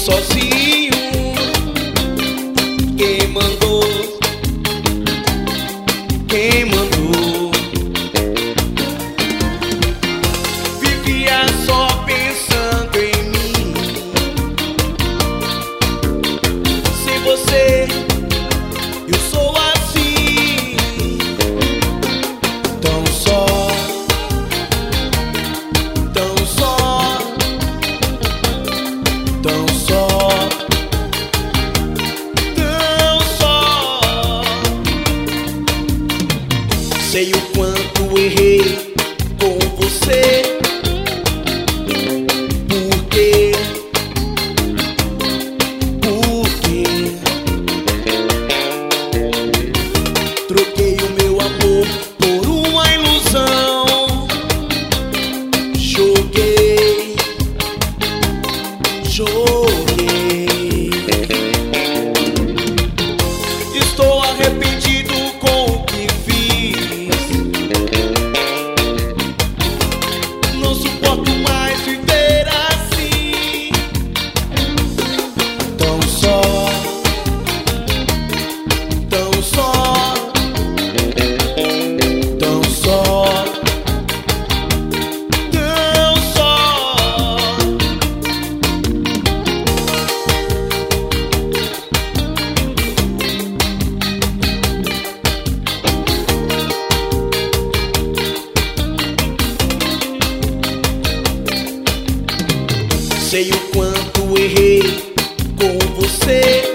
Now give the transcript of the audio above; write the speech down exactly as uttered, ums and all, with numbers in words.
sozinho. Quem mandou? Quem mandou? Vivia só pensando em mim. Sem você eu sou assim, tão só, tão só, tão só, tão só. Sei o quanto errei com você. Por quê? Por quê? Troquei o meu amor por uma ilusão. Joguei, joguei. Estou arrependido com o que fiz. Não suporto mais viver assim, tão só, tão só, tão só, tão só. Sei o quanto errei com você.